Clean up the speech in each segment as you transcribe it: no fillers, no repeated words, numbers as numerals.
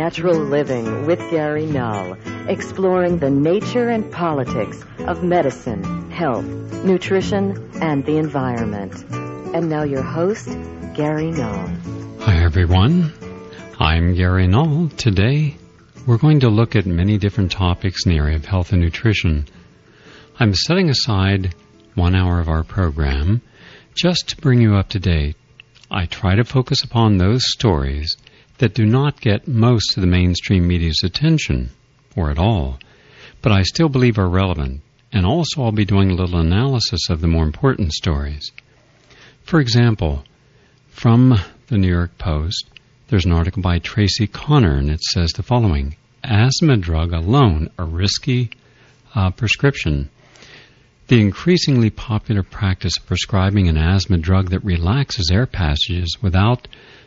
Natural Living with Gary Null, exploring the nature and politics of medicine, health, nutrition, and the environment. And now your host, Gary Null. Hi, everyone. I'm Gary Null. Today, we're going to look at many different topics in the area of health and nutrition. I'm setting aside 1 hour of our program just to bring you up to date. I try to focus upon those stories that do not get most of the mainstream media's attention, or at all, but I still believe are relevant, and also I'll be doing a little analysis of the more important stories. For example, from the New York Post, there's an article by Tracy Connor, and it says the following: asthma drug alone, a risky prescription. The increasingly popular practice of prescribing an asthma drug that relaxes air passages without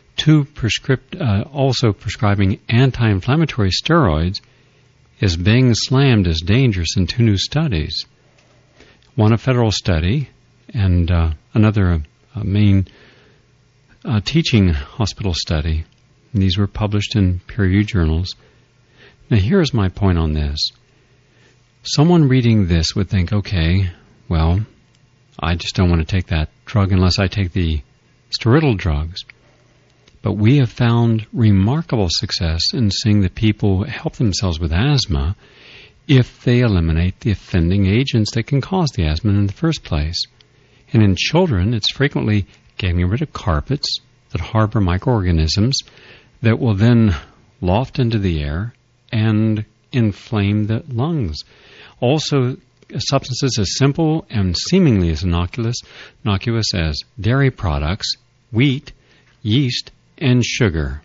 also prescribing anti-inflammatory steroids is being slammed as dangerous in 2 new studies. One a federal study and another main teaching hospital study. And these were published in peer-reviewed journals. Now here's my point on this. Someone reading this would think, okay, well, I just don't want to take that drug unless I take the steroidal drugs. But we have found remarkable success in seeing that people help themselves with asthma if they eliminate the offending agents that can cause the asthma in the first place. And in children, it's frequently getting rid of carpets that harbor microorganisms that will then loft into the air and inflame the lungs. Also, substances as simple and seemingly as innocuous as dairy products, wheat, yeast, and sugar.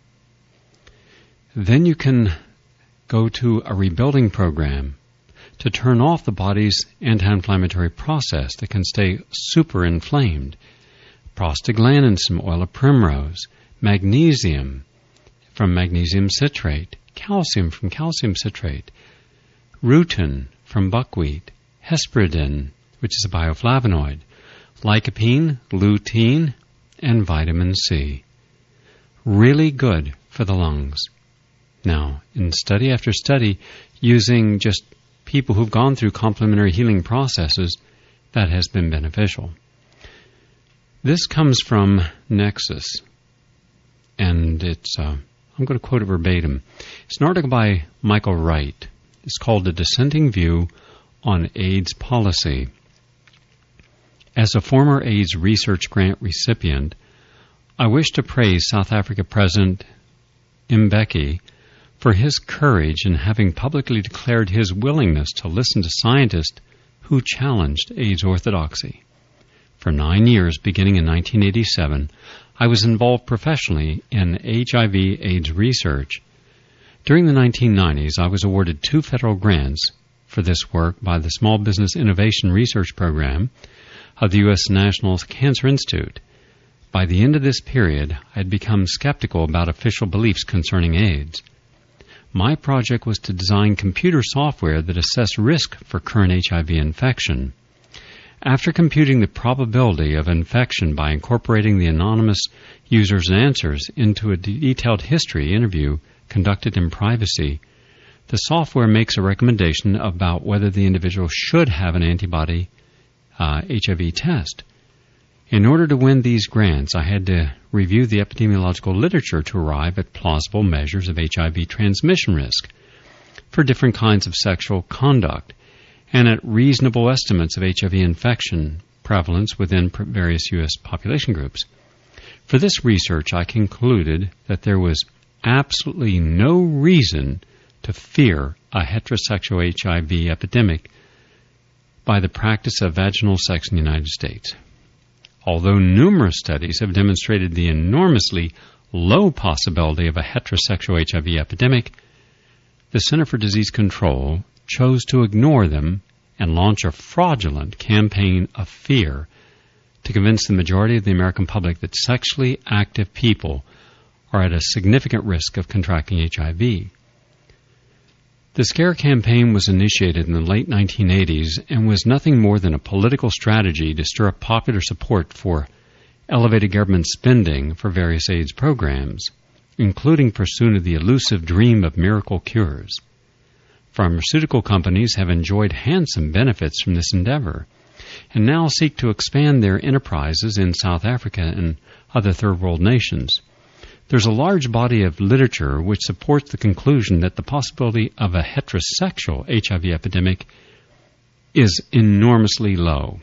Then you can go to a rebuilding program to turn off the body's anti-inflammatory process that can stay super inflamed. Prostaglandins from oil of primrose, magnesium from magnesium citrate, calcium from calcium citrate, rutin from buckwheat, hesperidin, which is a bioflavonoid, lycopene, lutein, and vitamin C. Really good for the lungs. Now, in study after study, using just people who've gone through complementary healing processes, that has been beneficial. This comes from Nexus, and it's, I'm going to quote it verbatim. It's an article by Michael Wright. It's called A Dissenting View on AIDS Policy. As a former AIDS research grant recipient, I wish to praise South Africa President Mbeki for his courage in having publicly declared his willingness to listen to scientists who challenged AIDS orthodoxy. For 9 years, beginning in 1987, I was involved professionally in HIV/AIDS research. During the 1990s, I was awarded 2 federal grants for this work by the Small Business Innovation Research Program of the U.S. National Cancer Institute. By the end of this period, I had become skeptical about official beliefs concerning AIDS. My project was to design computer software that assessed risk for current HIV infection. After computing the probability of infection by incorporating the anonymous user's answers into a detailed history interview conducted in privacy, the software makes a recommendation about whether the individual should have an antibody HIV test. In order to win these grants, I had to review the epidemiological literature to arrive at plausible measures of HIV transmission risk for different kinds of sexual conduct and at reasonable estimates of HIV infection prevalence within various U.S. population groups. For this research, I concluded that there was absolutely no reason to fear a heterosexual HIV epidemic by the practice of vaginal sex in the United States. Although numerous studies have demonstrated the enormously low possibility of a heterosexual HIV epidemic, the Center for Disease Control chose to ignore them and launch a fraudulent campaign of fear to convince the majority of the American public that sexually active people are at a significant risk of contracting HIV. The scare campaign was initiated in the late 1980s and was nothing more than a political strategy to stir up popular support for elevated government spending for various AIDS programs. including pursuit of the elusive dream of miracle cures. Pharmaceutical companies have enjoyed handsome benefits from this endeavor, and now seek to expand their enterprises in South Africa and other third world nations. There's a large body of literature which supports the conclusion that the possibility of a heterosexual HIV epidemic is enormously low.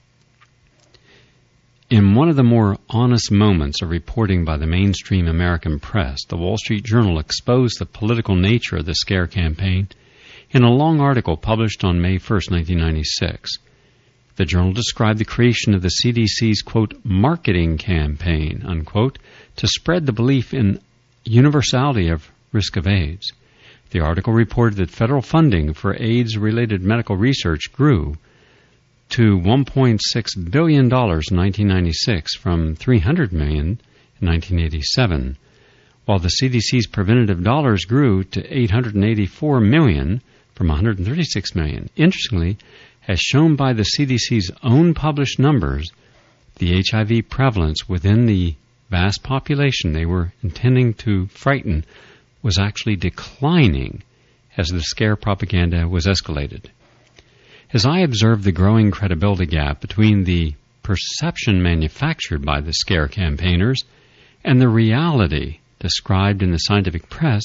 In one of the more honest moments of reporting by the mainstream American press, the Wall Street Journal exposed the political nature of the scare campaign in a long article published on May 1, 1996. The journal described the creation of the CDC's, quote, marketing campaign, unquote, to spread the belief in universality of risk of AIDS. The article reported that federal funding for AIDS-related medical research grew to $1.6 billion in 1996 from $300 million in 1987, while the CDC's preventative dollars grew to $884 million from $136 million. Interestingly, as shown by the CDC's own published numbers, the HIV prevalence within the vast population they were intending to frighten was actually declining as the scare propaganda was escalated. As I observed the growing credibility gap between the perception manufactured by the scare campaigners and the reality described in the scientific press,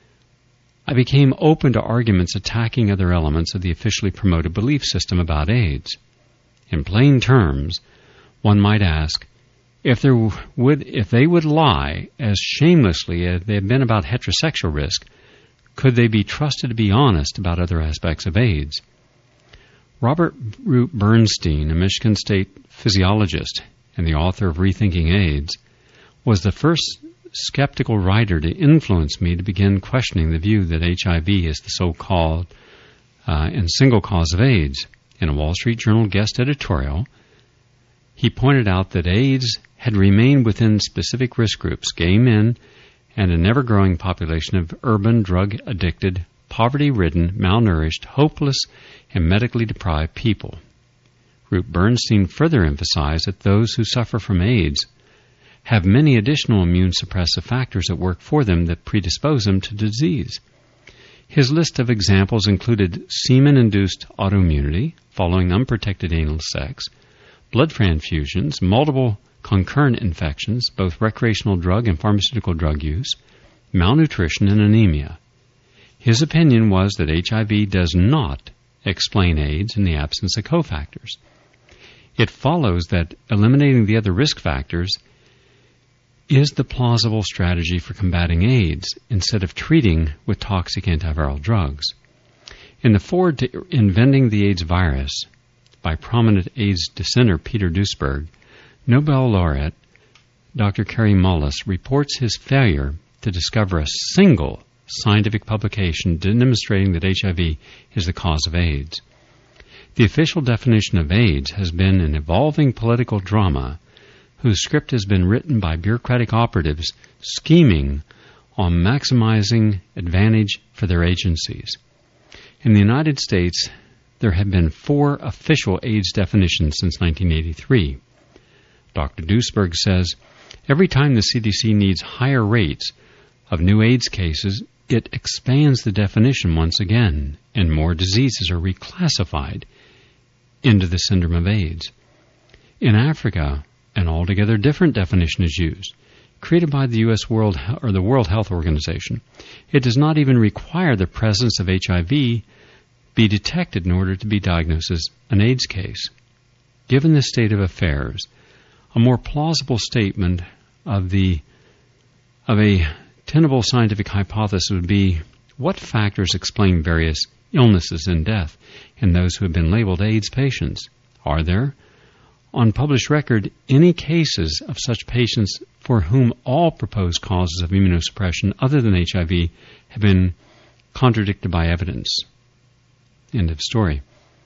I became open to arguments attacking other elements of the officially promoted belief system about AIDS. In plain terms, one might ask, if they would lie as shamelessly as they have been about heterosexual risk, could they be trusted to be honest about other aspects of AIDS? Robert Root Bernstein, a Michigan State physiologist and the author of Rethinking AIDS, was the first skeptical writer to influence me to begin questioning the view that HIV is the so-called and single cause of AIDS. In a Wall Street Journal guest editorial, he pointed out that AIDS had remained within specific risk groups, gay men, and an ever-growing population of urban, drug-addicted, poverty-ridden, malnourished, hopeless, and medically deprived people. Root Bernstein further emphasized that those who suffer from AIDS have many additional immune suppressive factors at work for them that predispose them to disease. His list of examples included semen-induced autoimmunity following unprotected anal sex, blood transfusions, multiple concurrent infections, both recreational drug and pharmaceutical drug use, malnutrition, and anemia. His opinion was that HIV does not explain AIDS in the absence of cofactors. It follows that eliminating the other risk factors is the plausible strategy for combating AIDS instead of treating with toxic antiviral drugs. In the foreword to Inventing the AIDS Virus by prominent AIDS dissenter Peter Duesberg, Nobel laureate Dr. Kary Mullis reports his failure to discover a single scientific publication demonstrating that HIV is the cause of AIDS. The official definition of AIDS has been an evolving political drama whose script has been written by bureaucratic operatives scheming on maximizing advantage for their agencies. In the United States, there have been 4 official AIDS definitions since 1983. Dr. Duesberg says, every time the CDC needs higher rates of new AIDS cases, it expands the definition once again, and more diseases are reclassified into the syndrome of AIDS. In Africa, an altogether different definition is used, created by the World Health Organization. It does not even require the presence of HIV be detected in order to be diagnosed as an AIDS case. Given this state of affairs, a more plausible statement of a tenable scientific hypothesis would be, what factors explain various illnesses and death in those who have been labeled AIDS patients? Are there, on published record, any cases of such patients for whom all proposed causes of immunosuppression other than HIV have been contradicted by evidence? End of story.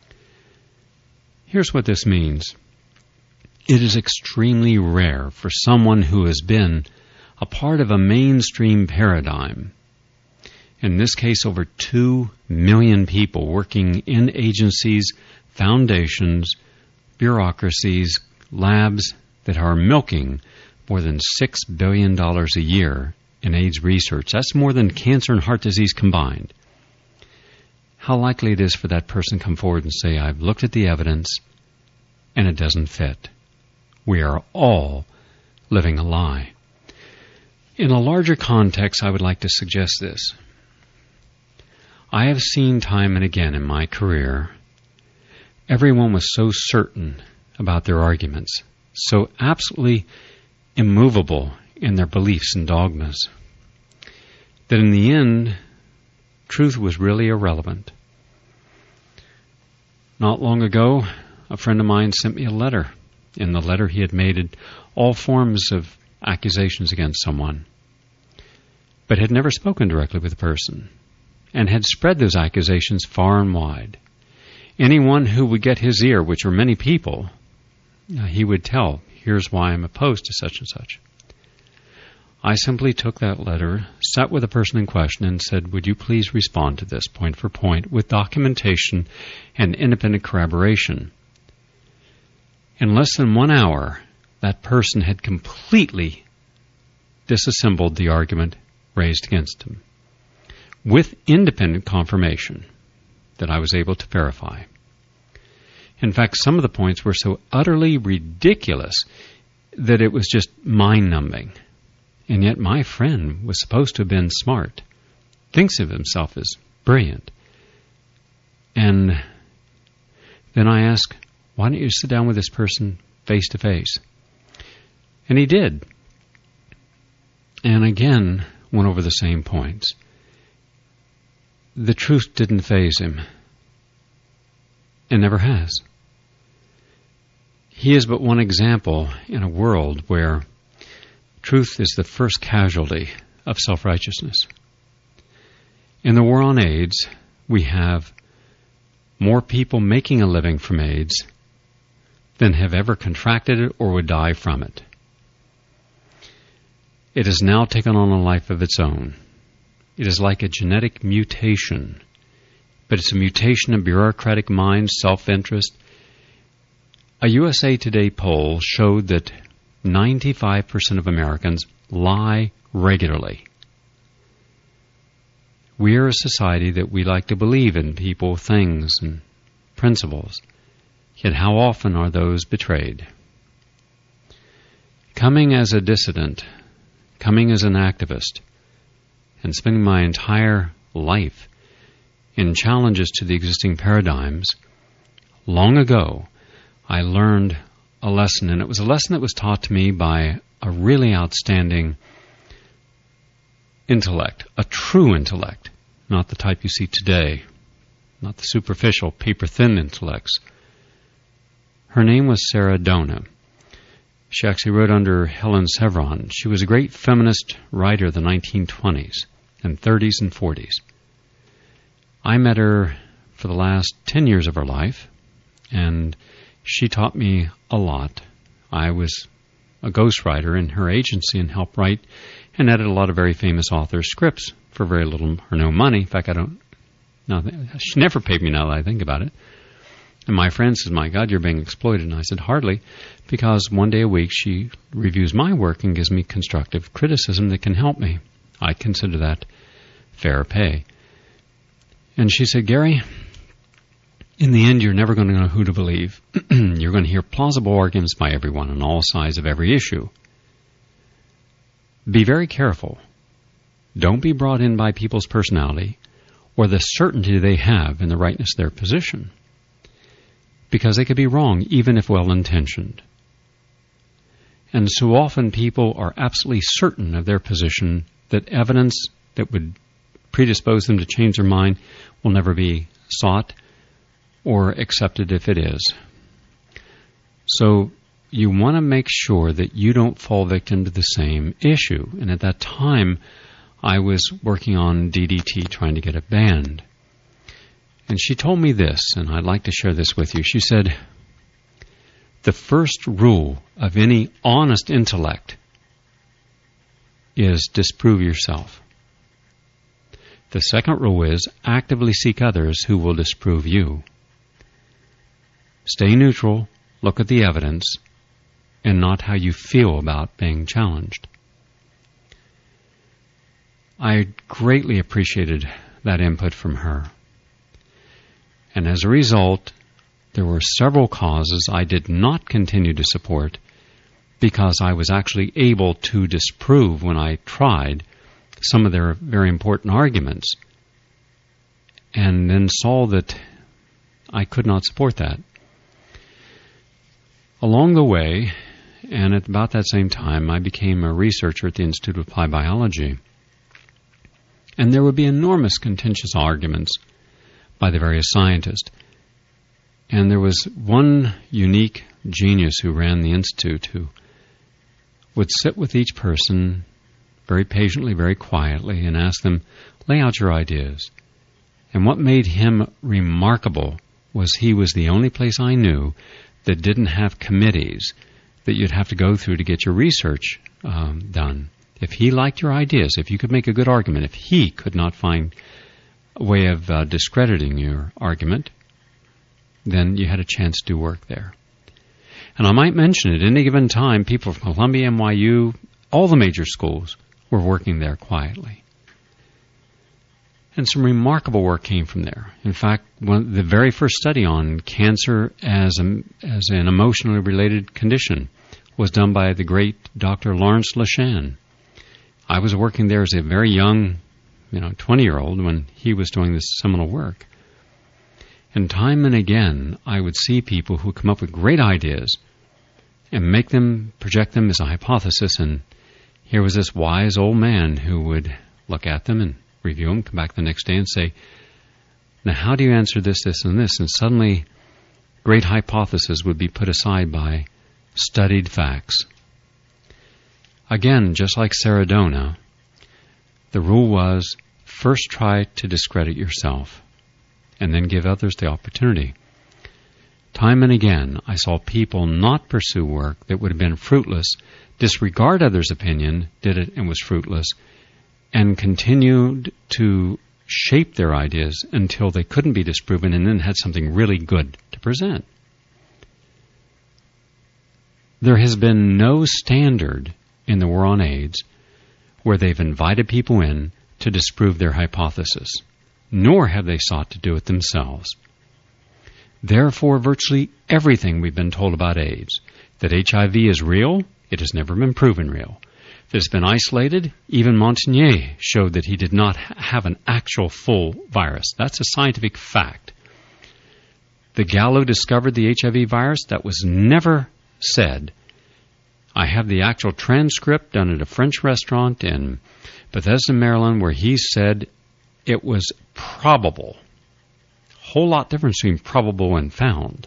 Here's what this means. It is extremely rare for someone who has been a part of a mainstream paradigm, in this case over 2 million people working in agencies, foundations, bureaucracies, labs that are milking more than $6 billion a year in AIDS research. That's more than cancer and heart disease combined. How likely it is for that person to come forward and say, I've looked at the evidence and it doesn't fit. We are all living a lie. In a larger context, I would like to suggest this. I have seen time and again in my career, everyone was so certain about their arguments, so absolutely immovable in their beliefs and dogmas, that in the end, truth was really irrelevant. Not long ago, a friend of mine sent me a letter. In the letter, he had made all forms of accusations against someone, but had never spoken directly with the person, and had spread those accusations far and wide. Anyone who would get his ear, which were many people, he would tell, here's why I'm opposed to such and such. I simply took that letter, sat with the person in question, and said, would you please respond to this point for point with documentation and independent corroboration? In less than 1 hour, that person had completely disassembled the argument raised against him, with independent confirmation that I was able to verify. In fact, some of the points were so utterly ridiculous that it was just mind-numbing. And yet my friend was supposed to have been smart, thinks of himself as brilliant. And then I asked, why don't you sit down with this person face to face? And he did. And again, went over the same points. The truth didn't faze him. It never has. He is but one example in a world where truth is the first casualty of self-righteousness. In the war on AIDS, we have more people making a living from AIDS than have ever contracted it or would die from it. It has now taken on a life of its own. It is like a genetic mutation, but it's a mutation of bureaucratic minds, self-interest. A USA Today poll showed that 95% of Americans lie regularly. We are a society that we like to believe in people, things, and principles. Yet how often are those betrayed? Coming as a dissident, coming as an activist, and spending my entire life in challenges to the existing paradigms, long ago I learned a lesson, and it was a lesson that was taught to me by a really outstanding intellect, a true intellect, not the type you see today, not the superficial, paper-thin intellects. Her name was Sarah Dona. She actually wrote under Helen Sevron. She was a great feminist writer of the 1920s and 30s and 40s. I met her for the last 10 years of her life, and she taught me a lot. I was a ghostwriter in her agency and helped write and edit a lot of very famous authors' scripts for very little or no money. In fact, she never paid me now that I think about it. And my friend says, my God, you're being exploited. And I said, hardly, because one day a week she reviews my work and gives me constructive criticism that can help me. I consider that fair pay. And she said, Gary, in the end, you're never going to know who to believe. You're going to hear plausible arguments by everyone on all sides of every issue. Be very careful. Don't be brought in by people's personality or the certainty they have in the rightness of their position, because they could be wrong, even if well-intentioned. And so often people are absolutely certain of their position that evidence that would predispose them to change their mind will never be sought or accepted if it is. So you want to make sure that you don't fall victim to the same issue. And at that time, I was working on DDT, trying to get it banned. And she told me this, and I'd like to share this with you. She said, the first rule of any honest intellect is disprove yourself. The second rule is actively seek others who will disprove you. Stay neutral, look at the evidence, and not how you feel about being challenged. I greatly appreciated that input from her. And as a result, there were several causes I did not continue to support because I was actually able to disprove when I tried some of their very important arguments, and then saw that I could not support that. Along the way, and at about that same time, I became a researcher at the Institute of Applied Biology. And there would be enormous contentious arguments by the various scientists. And there was one unique genius who ran the Institute who would sit with each person very patiently, very quietly, and ask them, lay out your ideas. And what made him remarkable was he was the only place I knew that didn't have committees that you'd have to go through to get your research done. If he liked your ideas, if you could make a good argument, if he could not find a way of discrediting your argument, then you had a chance to do work there. And I might mention at any given time, people from Columbia, NYU, all the major schools were working there quietly. And some remarkable work came from there. In fact, the very first study on cancer as an emotionally related condition was done by the great Dr. Lawrence Lashan. I was working there as a very young, 20-year-old when he was doing this seminal work. And time and again, I would see people who come up with great ideas and project them as a hypothesis, and here was this wise old man who would look at them and review them, come back the next day and say, now how do you answer this, this, and this? And suddenly, great hypotheses would be put aside by studied facts. Again, just like Saradona, the rule was first try to discredit yourself and then give others the opportunity. Time and again, I saw people not pursue work that would have been fruitless, disregard others' opinion, did it and was fruitless, and continued to shape their ideas until they couldn't be disproven and then had something really good to present. There has been no standard in the war on AIDS where they've invited people in to disprove their hypothesis, nor have they sought to do it themselves. Therefore, virtually everything we've been told about AIDS, that HIV is real, it has never been proven real. That it's been isolated, even Montagnier showed that he did not have an actual full virus. That's a scientific fact. The Gallo discovered the HIV virus. That was never said. I have the actual transcript done at a French restaurant in Bethesda, Maryland, where he said it was probable. Whole lot difference between probable and found.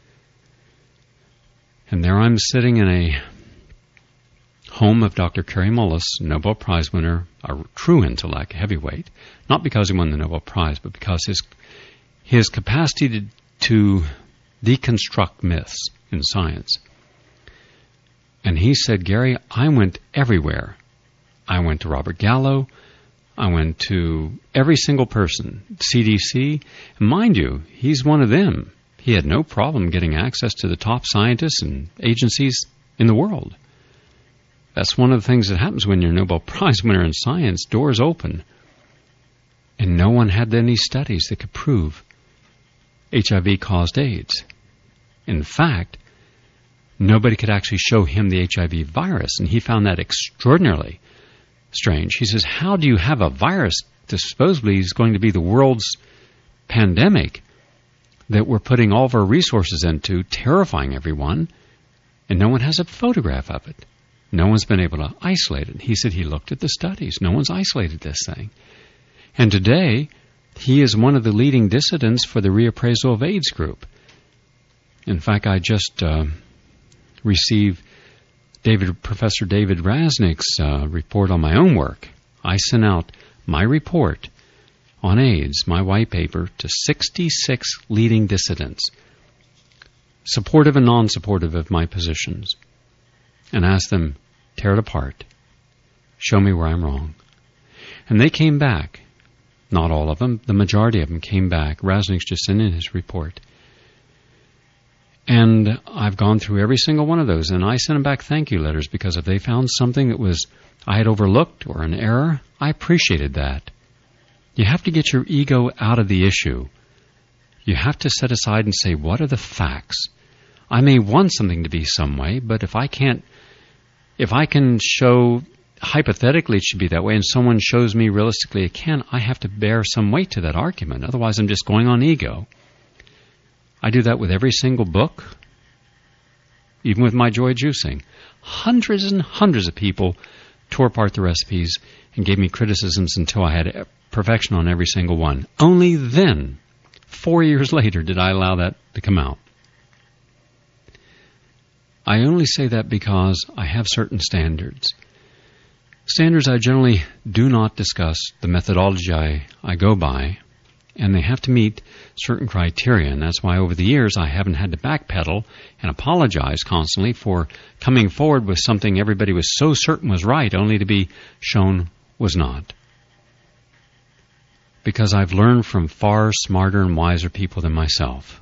And there I'm sitting in a home of Dr. Kary Mullis, Nobel Prize winner, a true intellect, heavyweight, not because he won the Nobel Prize, but because his capacity to deconstruct myths in science. And he said, Gary, I went everywhere. I went to Robert Gallo. I went to every single person, CDC. And mind you, he's one of them. He had no problem getting access to the top scientists and agencies in the world. That's one of the things that happens when you're a Nobel Prize winner in science. Doors open. And no one had any studies that could prove HIV caused AIDS. In fact, nobody could actually show him the HIV virus, and he found that extraordinarily strange. He says, how do you have a virus that supposedly is going to be the world's pandemic that we're putting all of our resources into, terrifying everyone, and no one has a photograph of it? No one's been able to isolate it. He said he looked at the studies. No one's isolated this thing. And today, he is one of the leading dissidents for the Reappraisal of AIDS group. In fact, I just received Professor David Rasnick's report on my own work. I sent out my report on AIDS, my white paper, to 66 leading dissidents, supportive and non-supportive of my positions, and asked them, tear it apart. Show me where I'm wrong. And they came back. Not all of them. The majority of them came back. Rasnick's just sent in his report. And I've gone through every single one of those, and I sent them back thank you letters because if they found something that was I had overlooked or an error, I appreciated that. You have to get your ego out of the issue. You have to set aside and say, what are the facts? I may want something to be some way, but if I can show hypothetically it should be that way and someone shows me realistically it can, I have to bear some weight to that argument. Otherwise, I'm just going on ego. I do that with every single book, even with my Joy Juicing. Hundreds and hundreds of people tore apart the recipes and gave me criticisms until I had perfection on every single one. Only then, 4 years later, did I allow that to come out. I only say that because I have certain standards. Standards I generally do not discuss the methodology I go by, and they have to meet certain criteria, and that's why over the years I haven't had to backpedal and apologize constantly for coming forward with something everybody was so certain was right, only to be shown was not. Because I've learned from far smarter and wiser people than myself.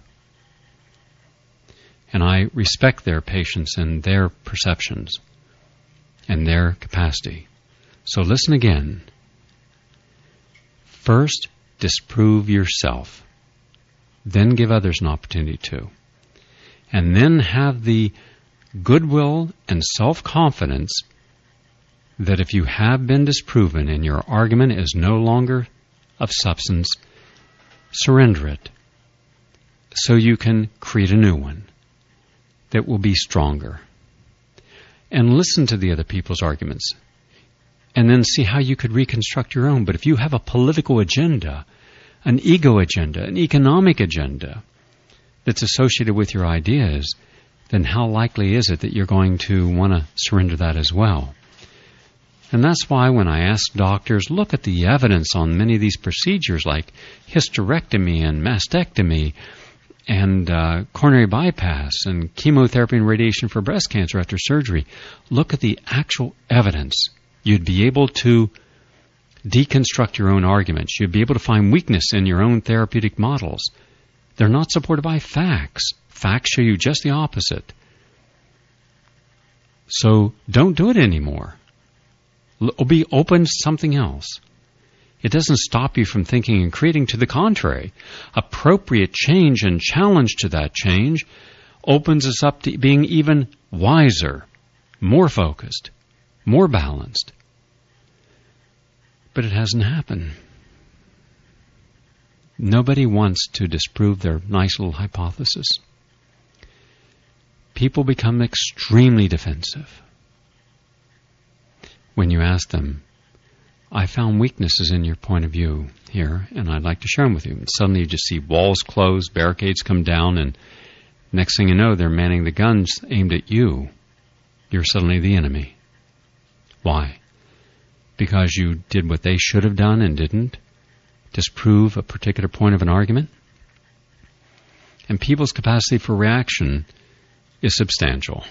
And I respect their patience and their perceptions and their capacity. So listen again. First, disprove yourself. Then give others an opportunity to. And then have the goodwill and self-confidence that if you have been disproven and your argument is no longer of substance, surrender it so you can create a new one that will be stronger. And listen to the other people's arguments. And then see how you could reconstruct your own. But if you have a political agenda, an ego agenda, an economic agenda that's associated with your ideas, then how likely is it that you're going to want to surrender that as well? And that's why when I ask doctors, look at the evidence on many of these procedures like hysterectomy and mastectomy and coronary bypass and chemotherapy and radiation for breast cancer after surgery. Look at the actual evidence. You'd be able to deconstruct your own arguments. You'd be able to find weakness in your own therapeutic models. They're not supported by facts. Facts show you just the opposite. So don't do it anymore. Be open to something else. It doesn't stop you from thinking and creating. To the contrary, appropriate change and challenge to that change opens us up to being even wiser, more focused, more balanced. But it hasn't happened. Nobody wants to disprove their nice little hypothesis. People become extremely defensive when you ask them, I found weaknesses in your point of view here, and I'd like to share them with you. And suddenly you just see walls close, barricades come down, and next thing you know, they're manning the guns aimed at you. You're suddenly the enemy. Why? Because you did what they should have done and didn't? Disprove a particular point of an argument? And people's capacity for reaction is substantial.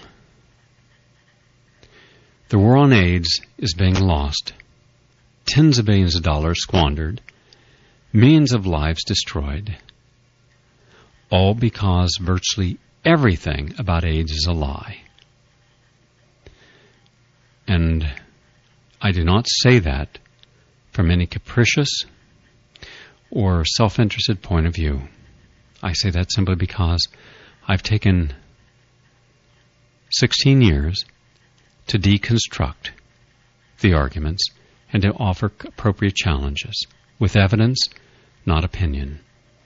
The war on AIDS is being lost. Tens of billions of dollars squandered. Millions of lives destroyed. All because virtually everything about AIDS is a lie. And I do not say that from any capricious or self-interested point of view. I say that simply because I've taken 16 years to deconstruct the arguments and to offer appropriate challenges with evidence, not opinion.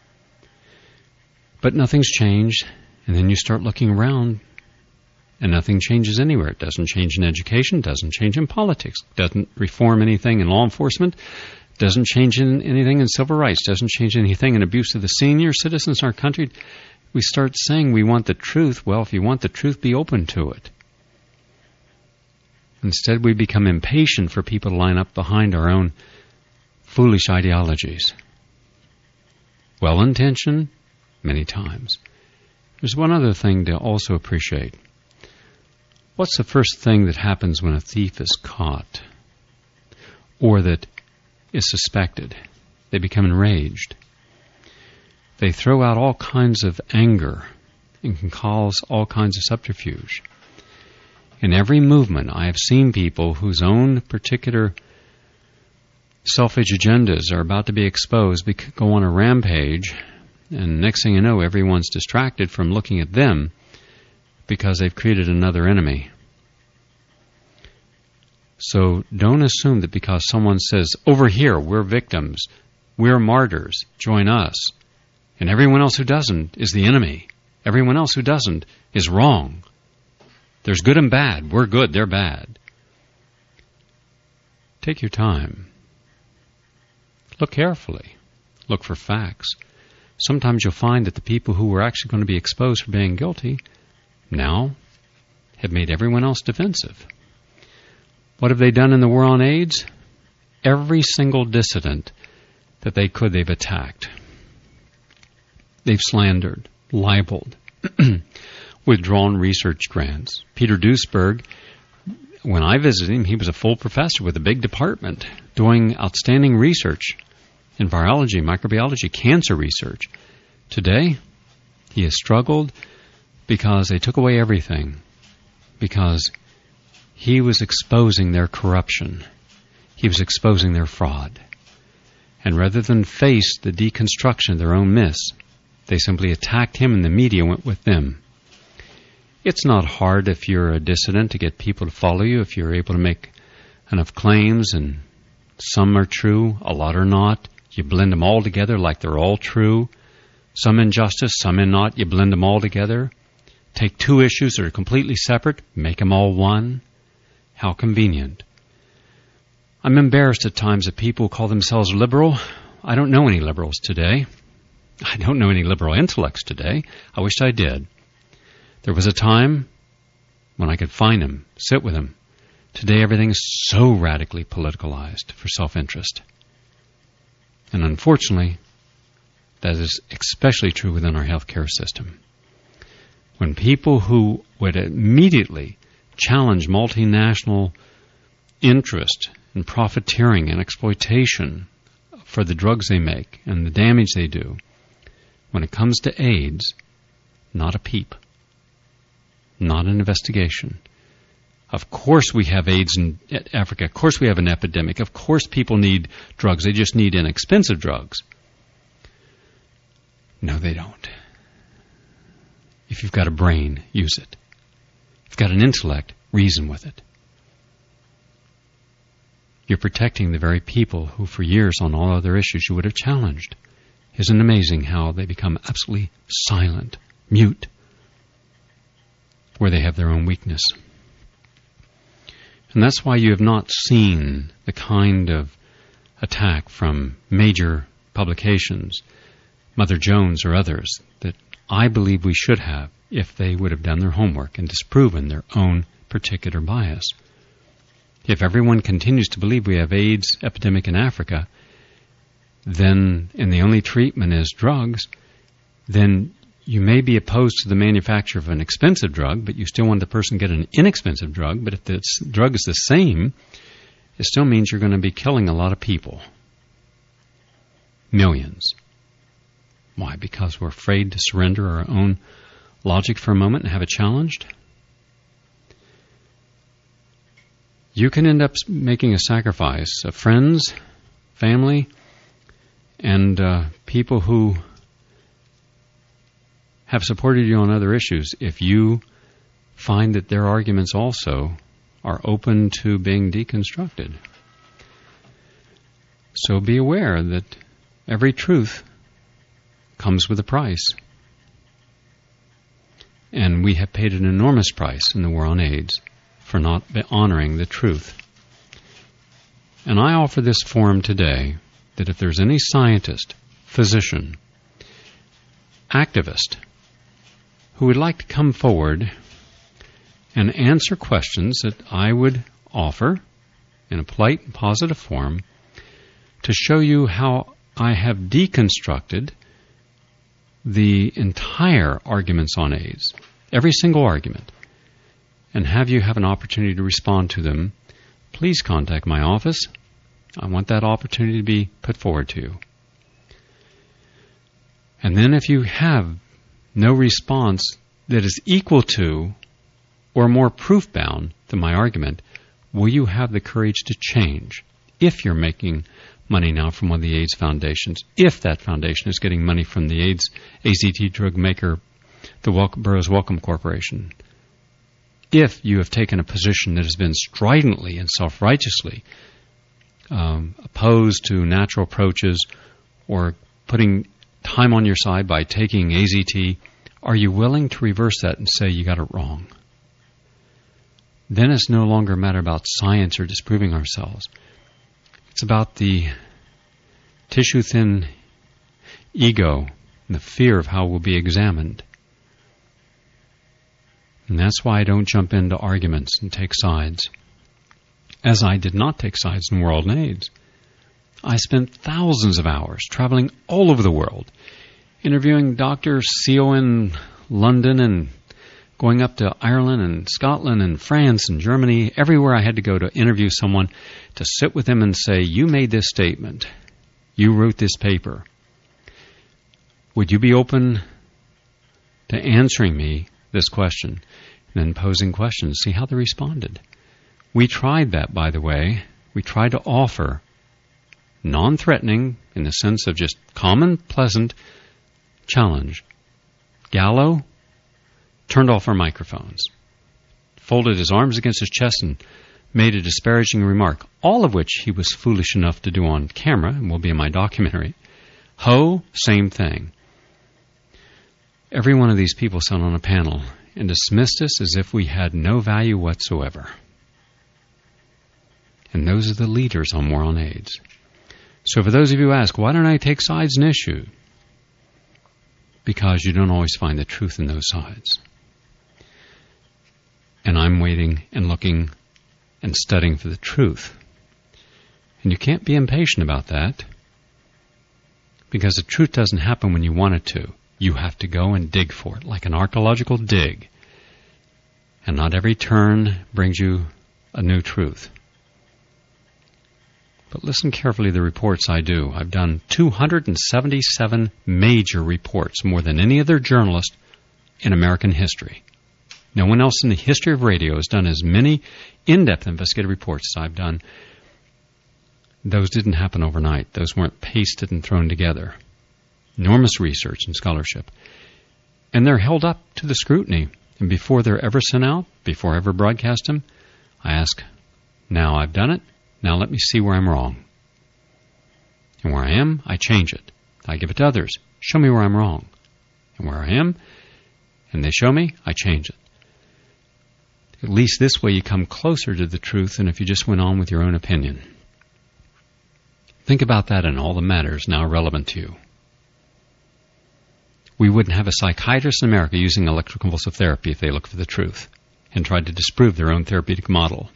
But nothing's changed, and then you start looking around, and nothing changes anywhere. It doesn't change in education, doesn't change in politics, doesn't reform anything in law enforcement, doesn't change in anything in civil rights, doesn't change anything in abuse of the senior citizens in our country. We start saying we want the truth. Well, if you want the truth, be open to it. Instead, we become impatient for people to line up behind our own foolish ideologies. Well-intentioned, many times. There's one other thing to also appreciate. What's the first thing that happens when a thief is caught or that is suspected? They become enraged. They throw out all kinds of anger and can cause all kinds of subterfuge. In every movement, I have seen people whose own particular selfish agendas are about to be exposed, go on a rampage, and next thing you know, everyone's distracted from looking at them because they've created another enemy. So don't assume that because someone says, over here, we're victims, we're martyrs, join us, and everyone else who doesn't is the enemy. Everyone else who doesn't is wrong. There's good and bad. We're good, they're bad. Take your time. Look carefully. Look for facts. Sometimes you'll find that the people who were actually going to be exposed for being guilty now have made everyone else defensive. What have they done in the war on AIDS? Every single dissident that they could, they've attacked. They've slandered, libeled, withdrawn research grants. Peter Duesberg, when I visited him, he was a full professor with a big department doing outstanding research in virology, microbiology, cancer research. Today, he has struggled because they took away everything, because he was exposing their corruption. He was exposing their fraud. And rather than face the deconstruction of their own myths, they simply attacked him and the media went with them. It's not hard if you're a dissident to get people to follow you, if you're able to make enough claims, and some are true, a lot are not. You blend them all together like they're all true. Some in justice, some in not. You blend them all together. Take two issues that are completely separate, make them all one. How convenient. I'm embarrassed at times that people call themselves liberal. I don't know any liberals today. I don't know any liberal intellects today. I wish I did. There was a time when I could find them, sit with them. Today everything is so radically politicalized for self-interest. And unfortunately, that is especially true within our healthcare system. When people who would immediately challenge multinational interest and profiteering and exploitation for the drugs they make and the damage they do, when it comes to AIDS, not a peep, not an investigation. Of course we have AIDS in Africa. Of course we have an epidemic. Of course people need drugs. They just need inexpensive drugs. No, they don't. If you've got a brain, use it. If you've got an intellect, reason with it. You're protecting the very people who for years on all other issues you would have challenged. Isn't it amazing how they become absolutely silent, mute, where they have their own weakness? And that's why you have not seen the kind of attack from major publications, Mother Jones or others, that I believe we should have if they would have done their homework and disproven their own particular bias. If everyone continues to believe we have AIDS epidemic in Africa, then, and the only treatment is drugs, then you may be opposed to the manufacture of an expensive drug, but you still want the person to get an inexpensive drug. But if the drug is the same, it still means you're going to be killing a lot of people. Millions. Why? Because we're afraid to surrender our own logic for a moment and have it challenged? You can end up making a sacrifice of friends, family, and people who have supported you on other issues if you find that their arguments also are open to being deconstructed. So be aware that every truth comes with a price. And we have paid an enormous price in the war on AIDS for not honoring the truth. And I offer this forum today that if there's any scientist, physician, activist who would like to come forward and answer questions that I would offer in a polite and positive form to show you how I have deconstructed the entire arguments on AIDS, every single argument, and have you have an opportunity to respond to them, please contact my office. I want that opportunity to be put forward to you. And then if you have no response that is equal to or more proof-bound than my argument, will you have the courage to change if you're making money now from one of the AIDS foundations, if that foundation is getting money from the AIDS AZT drug maker, the Burroughs Wellcome Corporation, if you have taken a position that has been stridently and self-righteously opposed to natural approaches or putting time on your side by taking AZT, are you willing to reverse that and say you got it wrong? Then it's no longer a matter about science or disproving ourselves. It's about the tissue-thin ego and the fear of how we'll be examined. And that's why I don't jump into arguments and take sides. As I did not take sides in World AIDS, I spent thousands of hours traveling all over the world, interviewing Dr. CO in London and going up to Ireland and Scotland and France and Germany, everywhere I had to go to interview someone, to sit with them and say, you made this statement. You wrote this paper. Would you be open to answering me this question? And then posing questions, see how they responded. We tried that, by the way. We tried to offer non-threatening, in the sense of just common, pleasant challenge. Gallo turned off our microphones, folded his arms against his chest, and made a disparaging remark, all of which he was foolish enough to do on camera, and will be in my documentary. Ho, same thing. Every one of these people sat on a panel and dismissed us as if we had no value whatsoever. And those are the leaders on War on AIDS. So for those of you who ask, why don't I take sides in an issue? Because you don't always find the truth in those sides. And I'm waiting and looking and studying for the truth. And you can't be impatient about that, because the truth doesn't happen when you want it to. You have to go and dig for it, like an archaeological dig. And not every turn brings you a new truth. But listen carefully to the reports I do. I've done 277 major reports, more than any other journalist in American history. No one else in the history of radio has done as many in-depth investigative reports as I've done. Those didn't happen overnight. Those weren't pasted and thrown together. Enormous research and scholarship. And they're held up to the scrutiny. And before they're ever sent out, before I ever broadcast them, I ask, now I've done it, now let me see where I'm wrong. And where I am, I change it. I give it to others. Show me where I'm wrong. And where I am, and they show me, I change it. At least this way you come closer to the truth than if you just went on with your own opinion. Think about that in all the matters now relevant to you. We wouldn't have a psychiatrist in America using electroconvulsive therapy if they looked for the truth and tried to disprove their own therapeutic model.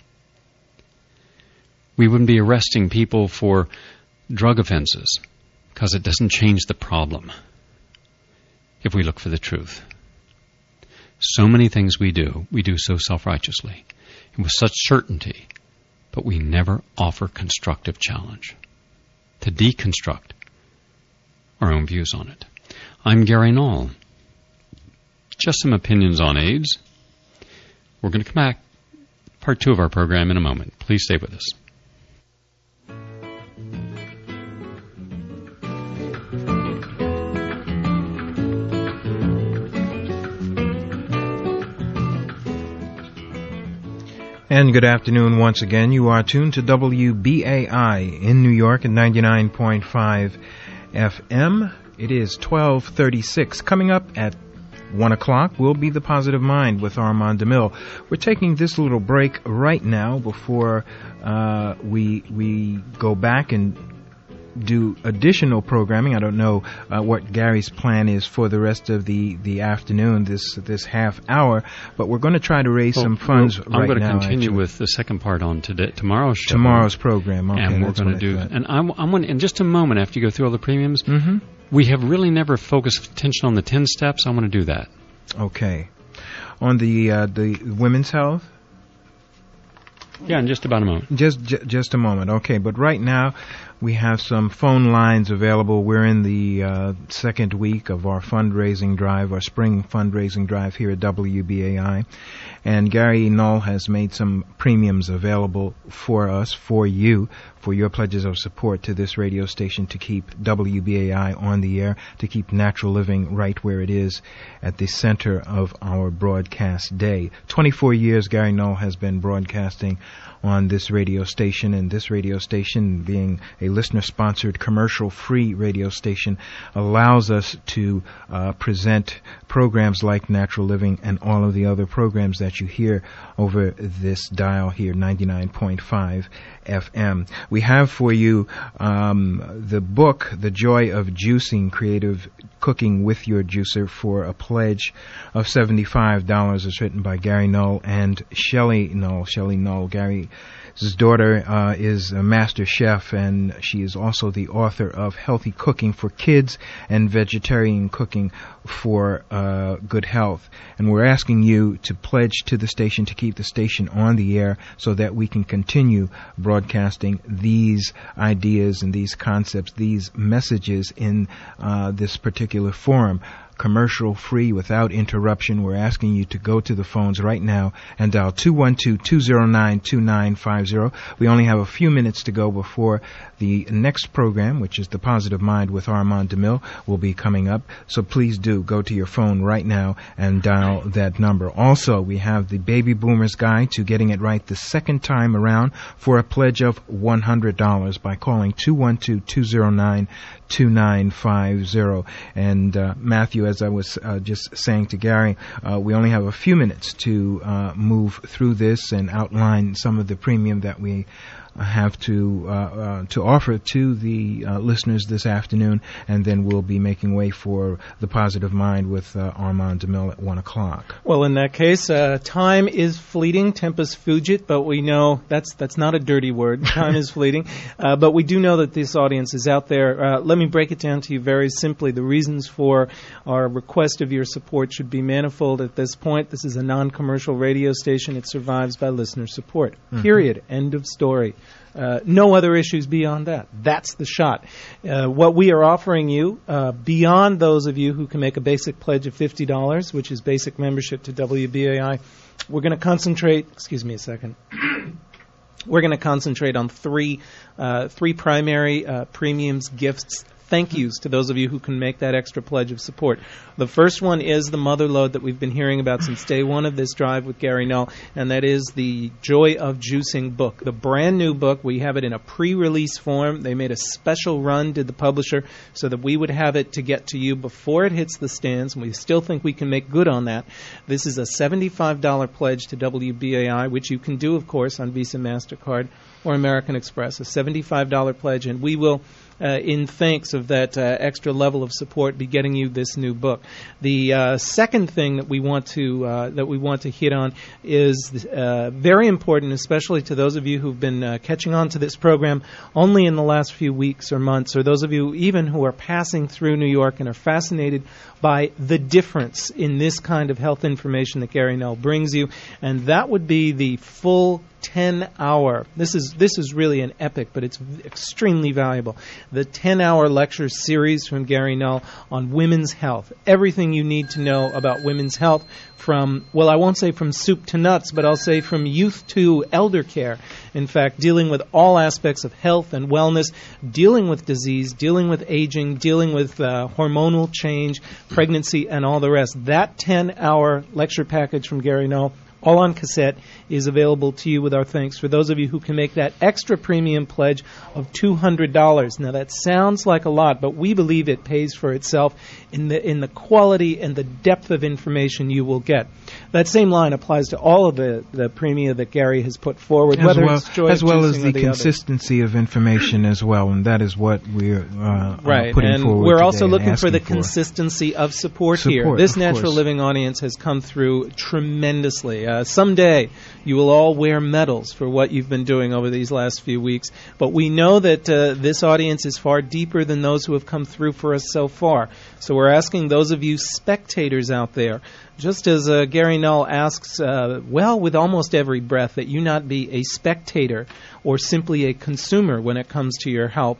We wouldn't be arresting people for drug offenses because it doesn't change the problem if we look for the truth. So many things we do so self-righteously and with such certainty, but we never offer constructive challenge to deconstruct our own views on it. I'm Gary Null. Just some opinions on AIDS. We're going to come back, part 2 of our program in a moment. Please stay with us. And good afternoon once again. You are tuned to WBAI in New York at 99.5 FM. It is 12:36. Coming up at 1 o'clock will be The Positive Mind with Armand DeMille. We're taking this little break right now before we go back and do additional programming. I don't know what Gary's plan is for the rest of the afternoon, this half hour, but we're going to try to raise some funds right now. I'm going to continue with the second part on tomorrow's show. Tomorrow's program. Okay, and we're going to do, and I'm going to, in just a moment after you go through all the premiums, we have really never focused attention on the 10 steps. I want to do that. Okay. On the women's health? Yeah, in just about a moment. Just a moment. Okay, but right now, We have some phone lines available. We're in the second week of our fundraising drive, our spring fundraising drive here at WBAI. And Gary Null has made some premiums available for us, for you, for your pledges of support to this radio station to keep WBAI on the air, to keep Natural Living right where it is at the center of our broadcast day. 24 years Gary Null has been broadcasting on this radio station, and this radio station, being a listener-sponsored, commercial-free radio station, allows us to present programs like Natural Living and all of the other programs that you hear over this dial here, 99.5 FM. We have for you the book, The Joy of Juicing, Creative Cooking with Your Juicer, for a pledge of $75. It's written by Gary Null and Shelley Null. Shelley Null, Gary's daughter, is a master chef, and she is also the author of Healthy Cooking for Kids and Vegetarian Cooking for Good Health. And we're asking you to pledge to the station to keep the station on the air so that we can continue broadcasting these ideas and these concepts, these messages in this particular forum. Commercial free, without interruption. We're asking you to go to the phones right now and dial 212-209-2950. We only have a few minutes to go before the next program, which is The Positive Mind with Armand DeMille, will be coming up. So please do go to your phone right now and dial that number. Also, we have the Baby Boomers Guide to Getting It Right the second time around for a pledge of $100 by calling 212-209-2950. And Matthew, as I was just saying to Gary, we only have a few minutes to move through this and outline some of the premium that we have to offer to the listeners this afternoon, and then we'll be making way for The Positive Mind with Armand DeMille at 1 o'clock. Well, in that case, time is fleeting, tempus fugit, but we know that's not a dirty word. Time is fleeting. But we do know that this audience is out there. Let me break it down to you very simply. The reasons for our request of your support should be manifold at this point. This is a non-commercial radio station. It survives by listener support. Period. End of story. No other issues beyond that. That's the shot. What we are offering you, beyond those of you who can make a basic pledge of $50, which is basic membership to WBAI, we're going to concentrate, excuse me a second, we're going to concentrate on three primary premiums, gifts, thank yous to those of you who can make that extra pledge of support. The first one is the mother lode that we've been hearing about since day one of this drive with Gary Null, and that is the Joy of Juicing book. The brand new book, we have it in a pre-release form. They made a special run, did the publisher, so that we would have it to get to you before it hits the stands, and we still think we can make good on that. This is a $75 pledge to WBAI, which you can do, of course, on Visa, MasterCard, or American Express, a $75 pledge, and we will, in thanks of that extra level of support, be getting you this new book. The second thing that we want to hit on is very important, especially to those of you who've been catching on to this program only in the last few weeks or months, or those of you even who are passing through New York and are fascinated by the difference in this kind of health information that Gary Null brings you, and that would be the full 10-hour. This is really an epic, but it's extremely valuable. The 10-hour lecture series from Gary Null on women's health. Everything you need to know about women's health from, well, I won't say from soup to nuts, but I'll say from youth to elder care. In fact, dealing with all aspects of health and wellness, dealing with disease, dealing with aging, dealing with hormonal change, pregnancy, and all the rest. That 10-hour lecture package from Gary Null, all on cassette, is available to you with our thanks for those of you who can make that extra premium pledge of $200. Now, that sounds like a lot, but we believe it pays for itself in the quality and the depth of information you will get. That same line applies to all of the premia that Gary has put forward, as well, it's Joy as well as the consistency of information as well, and that is what we're right. putting and forward. We're also looking for the for consistency of support here. This Natural Living audience has come through tremendously. Someday you will all wear medals for what you've been doing over these last few weeks, but we know that this audience is far deeper than those who have come through for us so far. So we're asking those of you spectators out there, just as Gary Null asks, with almost every breath, that you not be a spectator or simply a consumer when it comes to your health.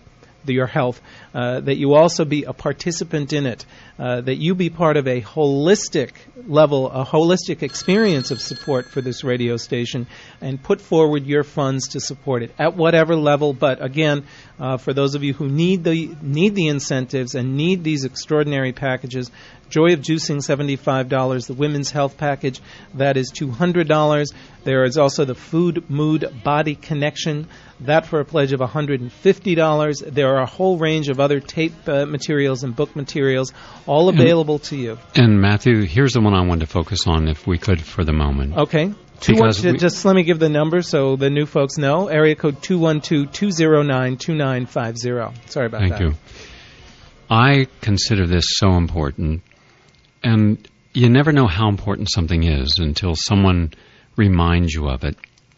your health, that you also be a participant in it, that you be part of a holistic level, a holistic experience of support for this radio station, and put forward your funds to support it at whatever level. But again, for those of you who need the incentives and need these extraordinary packages, Joy of Juicing, $75. The Women's Health Package, that is $200. There is also the Food, Mood, Body Connection, that for a pledge of $150. There are a whole range of other tape materials and book materials, all available to you. And Matthew, here's the one I wanted to focus on, if we could, for the moment. Okay. Just let me give the number so the new folks know. Area code 212-209-2950. Sorry about that. Thank you. I consider this so important. And you never know how important something is until someone reminds you of it.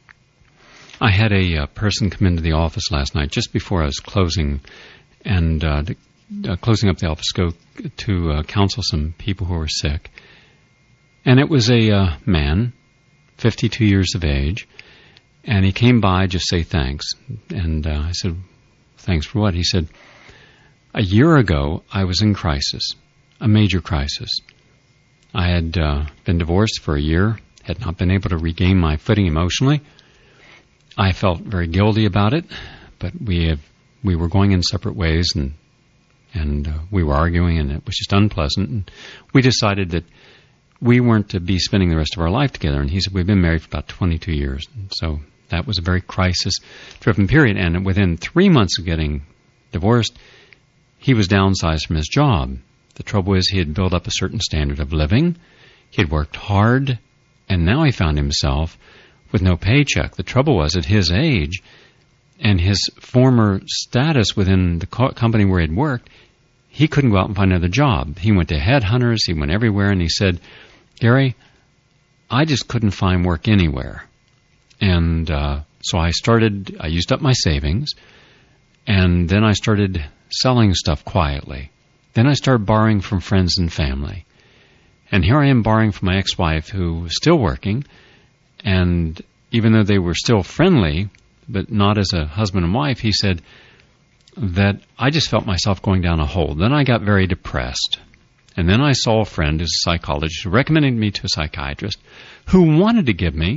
I had a person come into the office last night just before I was closing, and closing up the office, go to counsel some people who were sick. And it was a man, 52 years of age, and he came by just say thanks. And I said, thanks for what? He said, a year ago I was in crisis, a major crisis. I had been divorced for a year, had not been able to regain my footing emotionally. I felt very guilty about it, but we were going in separate ways, and we were arguing, and it was just unpleasant. And we decided that we weren't to be spending the rest of our life together. And he said, we've been married for about 22 years. And so that was a very crisis-driven period. And within 3 months of getting divorced, he was downsized from his job. The trouble is he had built up a certain standard of living. He had worked hard, and now he found himself with no paycheck. The trouble was, at his age and his former status within the company where he had worked, he couldn't go out and find another job. He went to headhunters, he went everywhere, and he said, Gary, I just couldn't find work anywhere. And so I used up my savings, and then I started selling stuff quietly. Then I started borrowing from friends and family. And here I am borrowing from my ex-wife, who was still working, and even though they were still friendly, but not as a husband and wife, he said that I just felt myself going down a hole. Then I got very depressed. And then I saw a friend who's a psychologist who recommended me to a psychiatrist who wanted to give me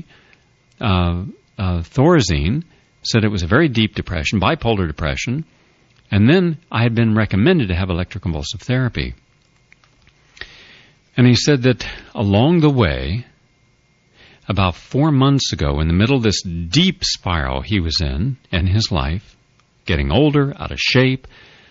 Thorazine, said it was a very deep depression, bipolar depression, and then I had been recommended to have electroconvulsive therapy. And he said that along the way, about 4 months ago, in the middle of this deep spiral he was in his life, getting older, out of shape,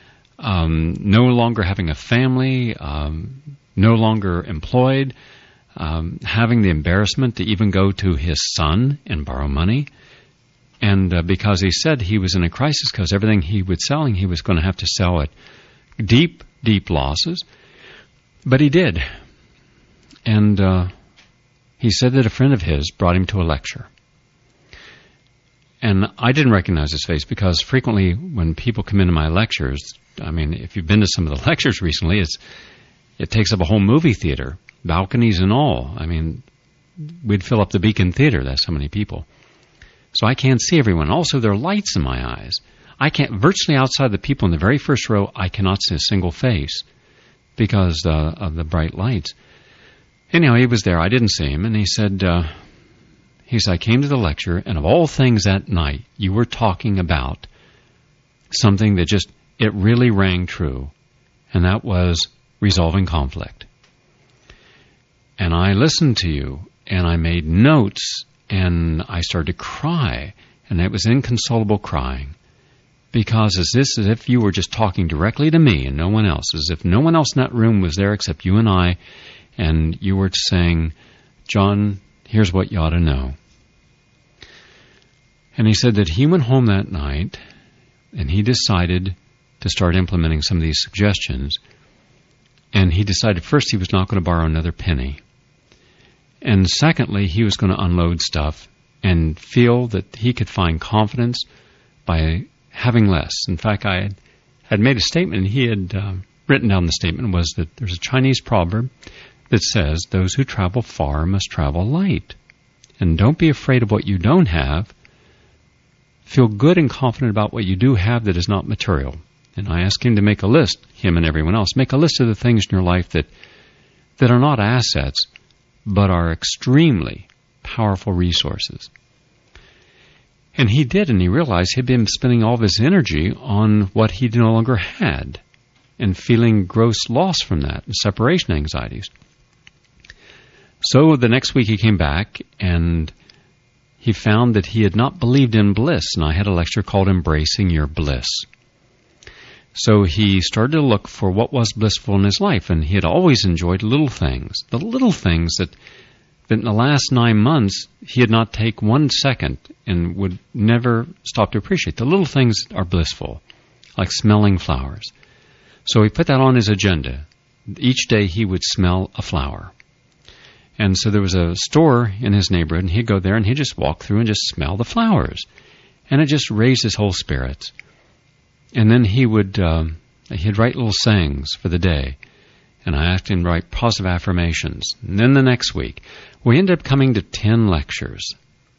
no longer having a family, no longer employed, having the embarrassment to even go to his son and borrow money. And because he said he was in a crisis because everything he was selling, he was going to have to sell at deep, deep losses. But he did. And he said that a friend of his brought him to a lecture. And I didn't recognize his face because frequently when people come into my lectures, I mean, if you've been to some of the lectures recently, it takes up a whole movie theater, balconies and all. I mean, we'd fill up the Beacon Theater. That's so many people. So I can't see everyone. Also, there are lights in my eyes. I can't, virtually outside the people in the very first row, I cannot see a single face because of the bright lights. Anyhow, he was there. I didn't see him. And he said, I came to the lecture, and of all things that night, you were talking about something that just, it really rang true. And that was resolving conflict. And I listened to you, and I made notes, and I started to cry, and it was inconsolable crying, because as if you were just talking directly to me and no one else, as if no one else in that room was there except you and I, and you were saying, John, here's what you ought to know. And he said that he went home that night, and he decided to start implementing some of these suggestions, and he decided first he was not going to borrow another penny. And secondly, he was going to unload stuff and feel that he could find confidence by having less. In fact, I had made a statement, and he had written down the statement, was that there's a Chinese proverb that says, those who travel far must travel light. And don't be afraid of what you don't have. Feel good and confident about what you do have that is not material. And I asked him to make a list, him and everyone else, make a list of the things in your life that are not assets, but are extremely powerful resources. And he did, and he realized he'd been spending all of his energy on what he no longer had, and feeling gross loss from that, and separation anxieties. So the next week he came back, and he found that he had not believed in bliss, and I had a lecture called Embracing Your Bliss. So he started to look for what was blissful in his life, and he had always enjoyed little things, the little things that in the last 9 months he had not taken 1 second and would never stop to appreciate. The little things are blissful, like smelling flowers. So he put that on his agenda. Each day he would smell a flower. And so there was a store in his neighborhood, and he'd go there and he'd just walk through and just smell the flowers. And it just raised his whole spirits. And then he'd write little sayings for the day. And I asked him to write positive affirmations. And then the next week, we ended up coming to 10 lectures.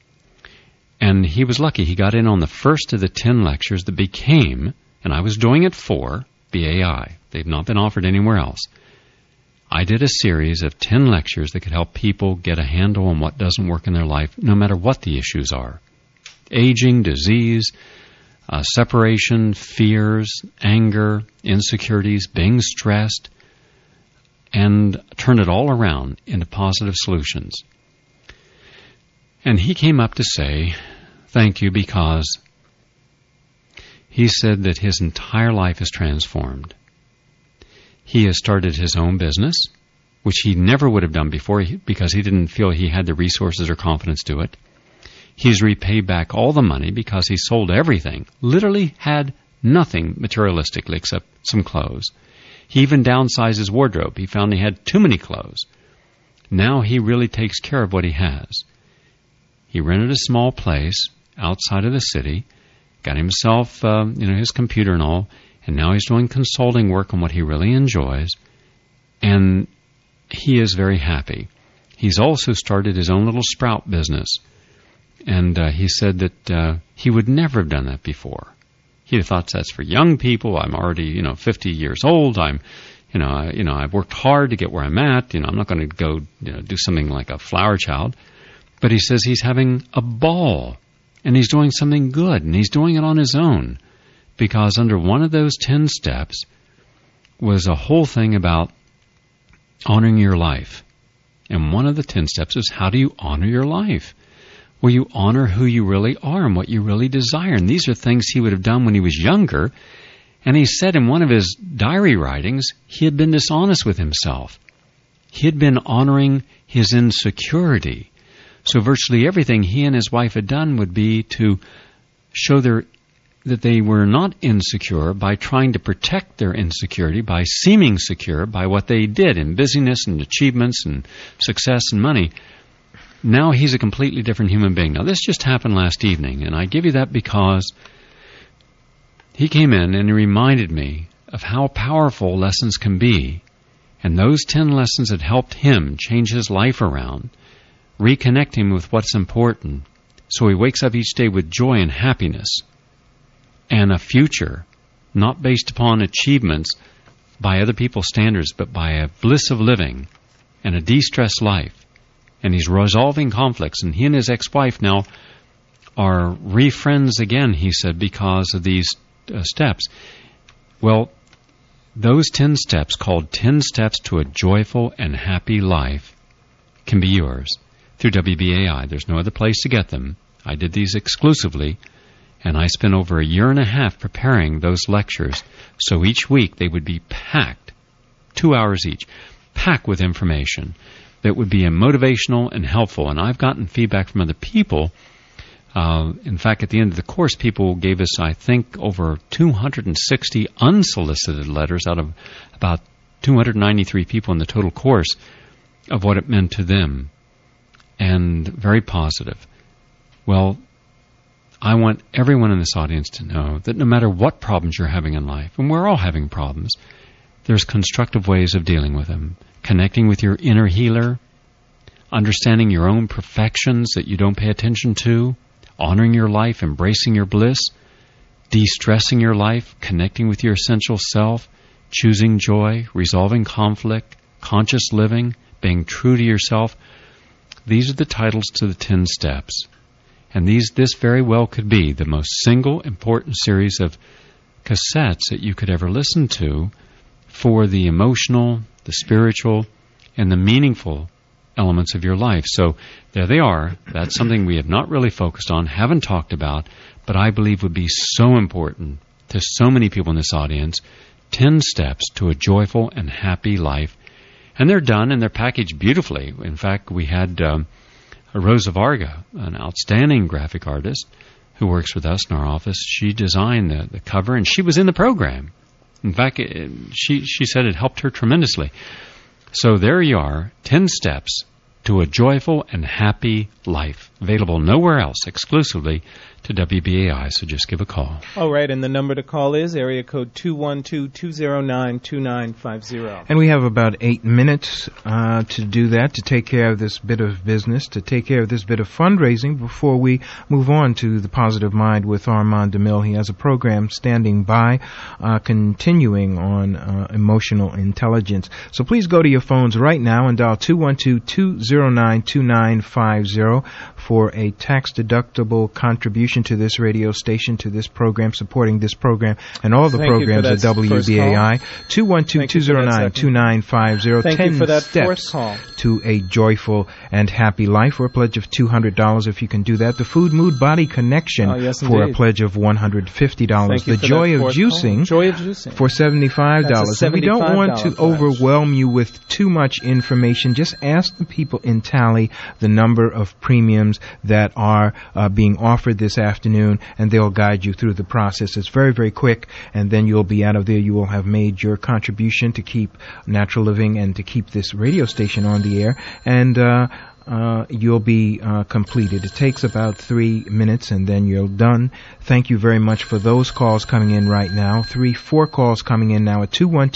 And he was lucky. He got in on the first of the 10 lectures that became, and I was doing it for BAI. They've not been offered anywhere else. I did a series of 10 lectures that could help people get a handle on what doesn't work in their life, no matter what the issues are. Aging, disease, separation, fears, anger, insecurities, being stressed, and turn it all around into positive solutions. And he came up to say, thank you, because he said that his entire life is transformed. He has started his own business, which he never would have done before because he didn't feel he had the resources or confidence to it. He's repaid back all the money because he sold everything, literally had nothing materialistically except some clothes. He even downsized his wardrobe. He found he had too many clothes. Now he really takes care of what he has. He rented a small place outside of the city, got himself his computer and all, and now he's doing consulting work on what he really enjoys, and he is very happy. He's also started his own little sprout business, and he said that he would never have done that before. He thought that's for young people. I'm already, 50 years old. I've worked hard to get where I'm at. I'm not going to go, do something like a flower child. But he says he's having a ball, and he's doing something good, and he's doing it on his own, because under one of those 10 steps was a whole thing about honoring your life. And one of the 10 steps is, how do you honor your life? Well, you honor who you really are and what you really desire. And these are things he would have done when he was younger. And he said in one of his diary writings, he had been dishonest with himself. He had been honoring his insecurity. So virtually everything he and his wife had done would be to show that they were not insecure by trying to protect their insecurity, by seeming secure by what they did in busyness and achievements and success and money. Now he's a completely different human being. Now this just happened last evening, and I give you that because he came in and he reminded me of how powerful lessons can be. And those 10 lessons had helped him change his life around, reconnect him with what's important, so he wakes up each day with joy and happiness and a future not based upon achievements by other people's standards, but by a bliss of living and a de-stressed life. And he's resolving conflicts, and he and his ex-wife now are re-friends again, he said, because of these steps. Well, those 10 steps, called 10 Steps to a Joyful and Happy Life, can be yours through WBAI. There's no other place to get them. I did these exclusively, and I spent over a year and a half preparing those lectures. So each week they would be packed, 2 hours each, packed with information that would be motivational and helpful. And I've gotten feedback from other people. In fact, at the end of the course, people gave us, I think, over 260 unsolicited letters out of about 293 people in the total course of what it meant to them. And very positive. Well, I want everyone in this audience to know that no matter what problems you're having in life, and we're all having problems, there's constructive ways of dealing with them. Connecting with your inner healer, understanding your own perfections that you don't pay attention to, honoring your life, embracing your bliss, de-stressing your life, connecting with your essential self, choosing joy, resolving conflict, conscious living, being true to yourself. These are the titles to the 10 steps. And this very well could be the most single important series of cassettes that you could ever listen to for the emotional, the spiritual, and the meaningful elements of your life. So there they are. That's something we have not really focused on, haven't talked about, but I believe would be so important to so many people in this audience. 10 steps to a joyful and happy life. And they're done and they're packaged beautifully. In fact, we had Rosa Varga, an outstanding graphic artist who works with us in our office. She designed the cover, and she was in the program. In fact, she said it helped her tremendously. So there you are, 10 steps to a joyful and happy life. Available nowhere else, exclusively to WBAI, so just give a call. All right, and the number to call is area code 212-209-2950. And we have about 8 minutes to do that, to take care of this bit of business, to take care of this bit of fundraising before we move on to The Positive Mind with Armand DeMille. He has a program standing by, continuing on emotional intelligence. So please go to your phones right now and dial 212-209-2950 for a tax-deductible contribution to this radio station, to this program, supporting this program, and all the programs at WBAI. 212-209-2950. Thank 10 you for that steps call. to a joyful and happy life, or a pledge of $200 if you can do that. The Food, Mood, Body Connection for a pledge of $150. The Joy of Juicing for $75. And we don't want to overwhelm you with too much information. Just ask the people in Tally the number of premiums that are being offered this afternoon, and they'll guide you through the process. It's very, very quick, and then you'll be out of there. You will have made your contribution to keep Natural Living and to keep this radio station on the air, and you'll be completed. It takes about 3 minutes, and then you're done. Thank you very much for those calls coming in right now. 4 calls coming in now at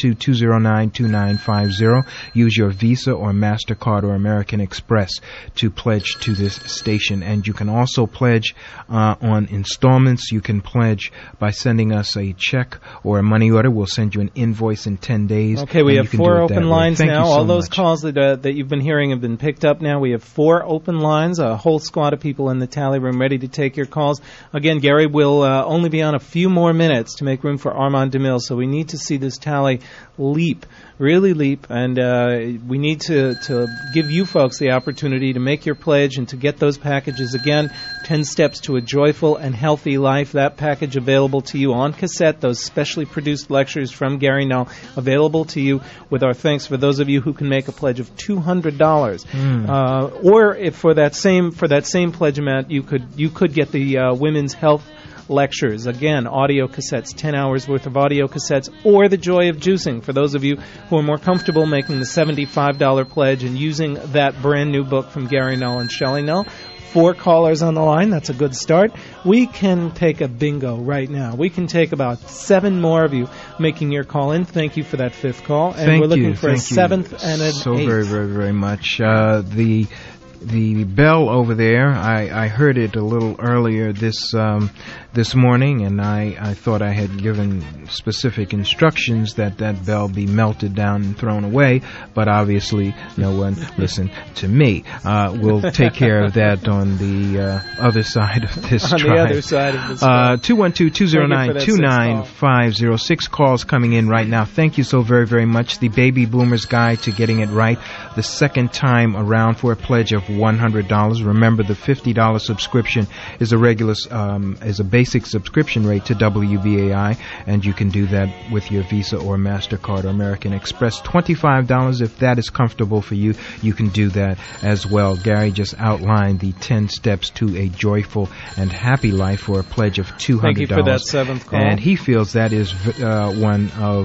212-209-2950. Use your Visa or MasterCard or American Express to pledge to this station. And you can also pledge on installments. You can pledge by sending us a check or a money order. We'll send you an invoice in 10 days. Okay, we have 4 open lines now. All those calls that you've been hearing have been picked up now. We have 4 open lines, a whole squad of people in the tally room ready to take your calls. Again, Gary will only be on a few more minutes to make room for Armand DeMille, so we need to see this tally leap, really leap, and we need to give you folks the opportunity to make your pledge and to get those packages. Again, 10 Steps to a Joyful and Healthy Life, that package available to you on cassette, those specially produced lectures from Gary Null, available to you with our thanks for those of you who can make a pledge of $200. Or if for that same pledge amount, you could get the Women's Health lectures. Again, audio cassettes, 10 hours worth of audio cassettes, or The Joy of Juicing for those of you who are more comfortable making the $75 pledge and using that brand new book from Gary Null and Shelley Null. 4 callers on the line. That's a good start. We can take a bingo right now. We can take about 7 more of you making your call in. Thank you for that 5th call. And we're looking for a 7th and an 8th. So very, very, very much. The bell over there, I heard it a little earlier this morning, and I thought I had given specific instructions that bell be melted down and thrown away, but obviously no one listened to me. We'll take care of that on the other side of this drive. On the other side of this drive. 212-209-2950. 6 calls coming in right now. Thank you so very, very much. The Baby Boomers Guide to Getting It Right, the second time around for a pledge of $100. Remember, the $50 subscription is a regular, is a basic subscription rate to WBAI, and you can do that with your Visa or MasterCard or American Express. $25, if that is comfortable for you, you can do that as well. Gary just outlined the 10 steps to a joyful and happy life for a pledge of $200. Thank you for that 7th call. And he feels that is one of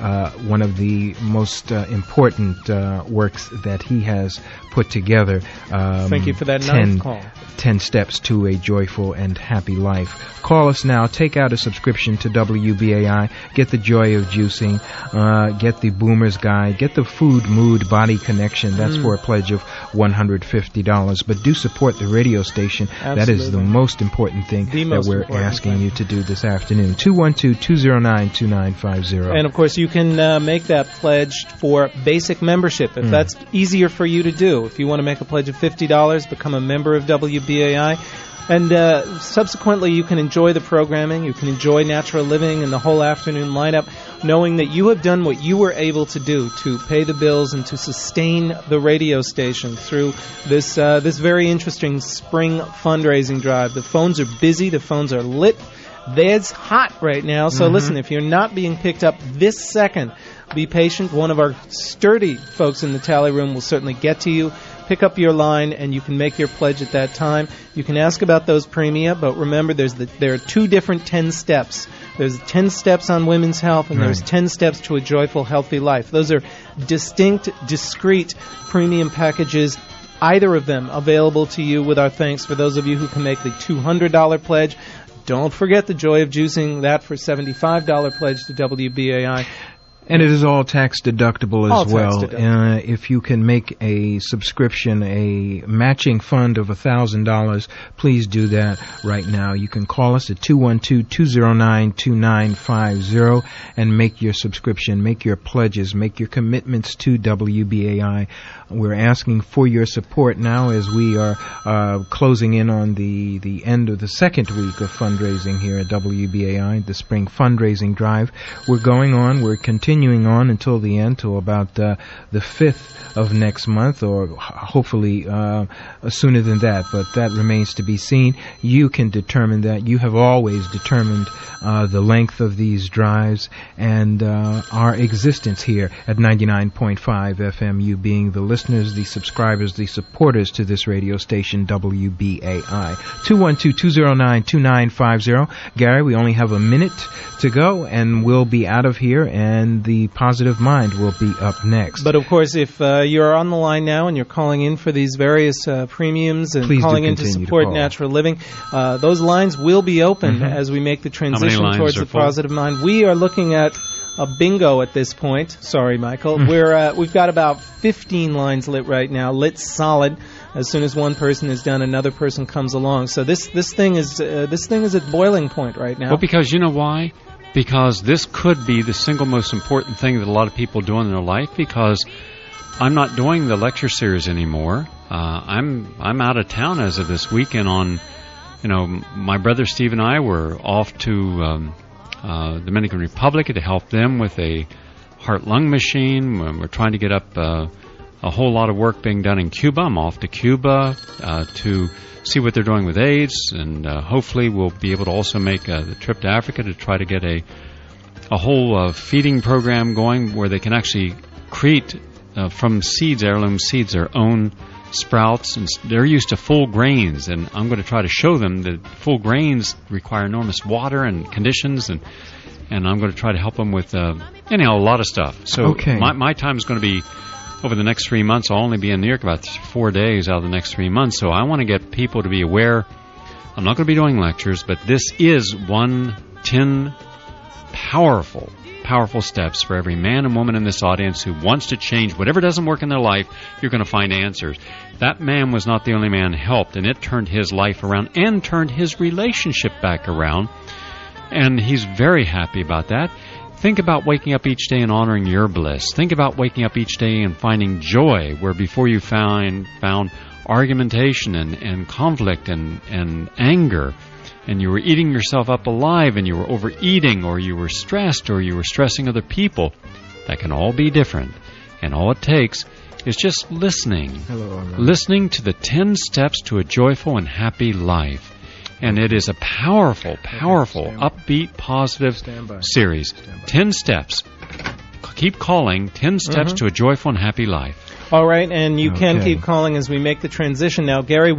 one of the most important works that he has put together. Thank you for that ninth call. 10 Steps to a Joyful and Happy Life. Call us now. Take out a subscription to WBAI. Get the Joy of Juicing. Get the Boomer's Guide. Get the Food, Mood, Body Connection. That's for a pledge of $150. But do support the radio station. Absolutely. That is the most important thing that we're asking you to do this afternoon. 212-209-2950. And, of course, you can make that pledge for basic membership if that's easier for you to do. If you want to make a pledge of $50, become a member of WBAI. And subsequently, you can enjoy the programming, you can enjoy Natural Living and the whole afternoon lineup, knowing that you have done what you were able to do to pay the bills and to sustain the radio station through this very interesting spring fundraising drive. The phones are busy, the phones are lit. It's hot right now, so listen, if you're not being picked up this second, be patient. One of our sturdy folks in the tally room will certainly get to you. Pick up your line, and you can make your pledge at that time. You can ask about those premia, but remember, there are two different 10 steps. There's 10 steps on women's health, and there's 10 steps to a joyful, healthy life. Those are distinct, discrete premium packages. Either of them available to you with our thanks for those of you who can make the $200 pledge. Don't forget the Joy of Juicing, that for $75 pledge to WBAI. And it is all tax deductible as well. If you can make a subscription, a matching fund of $1,000, please do that right now. You can call us at 212-209-2950 and make your subscription, make your pledges, make your commitments to WBAI. We're asking for your support now as we are closing in on the end of the second week of fundraising here at WBAI, the spring fundraising drive. We're continuing on until the end, till about the 5th of next month, or hopefully sooner than that, but that remains to be seen. You can determine that. You have always determined the length of these drives and our existence here at 99.5 FM, you being the listeners, the subscribers, the supporters to this radio station, WBAI. 212-209-2950. Gary, we only have a minute to go, and we'll be out of here, and the Positive Mind will be up next. But, of course, if you're on the line now and you're calling in for these various premiums and calling in to support Natural Living, those lines will be open as we make the transition towards the Positive Mind. We are looking at a bingo at this point. Sorry, Michael. We've got about 15 lines lit right now, lit solid. As soon as one person is done, another person comes along. So this thing is at boiling point right now. Well, because you know why? Because this could be the single most important thing that a lot of people do in their life, because I'm not doing the lecture series anymore. I'm out of town as of this weekend on, my brother Steve and I were off to Dominican Republic to help them with a heart-lung machine. We're trying to get up a whole lot of work being done in Cuba. I'm off to Cuba to see what they're doing with AIDS, and hopefully we'll be able to also make the trip to Africa to try to get a whole feeding program going where they can actually create from seeds, heirloom seeds, their own sprouts. And they're used to full grains, and I'm going to try to show them that full grains require enormous water and conditions, and I'm going to try to help them with a lot of stuff. So my time is going to be over the next 3 months. I'll only be in New York about 4 days out of the next 3 months. So I want to get people to be aware. I'm not going to be doing lectures, but this is 10 powerful steps for every man and woman in this audience who wants to change whatever doesn't work in their life. You're going to find answers. That man was not the only man helped, and it turned his life around and turned his relationship back around. And he's very happy about that. Think about waking up each day and honoring your bliss. Think about waking up each day and finding joy where before you found argumentation and conflict and anger, and you were eating yourself up alive, and you were overeating, or you were stressed, or you were stressing other people. That can all be different. And all it takes is just listening. Listening to the 10 steps to a joyful and happy life. And it is a powerful, upbeat, positive series. 10 steps. Keep calling. 10 steps to a joyful and happy life. All right, and you can keep calling as we make the transition now. Gary,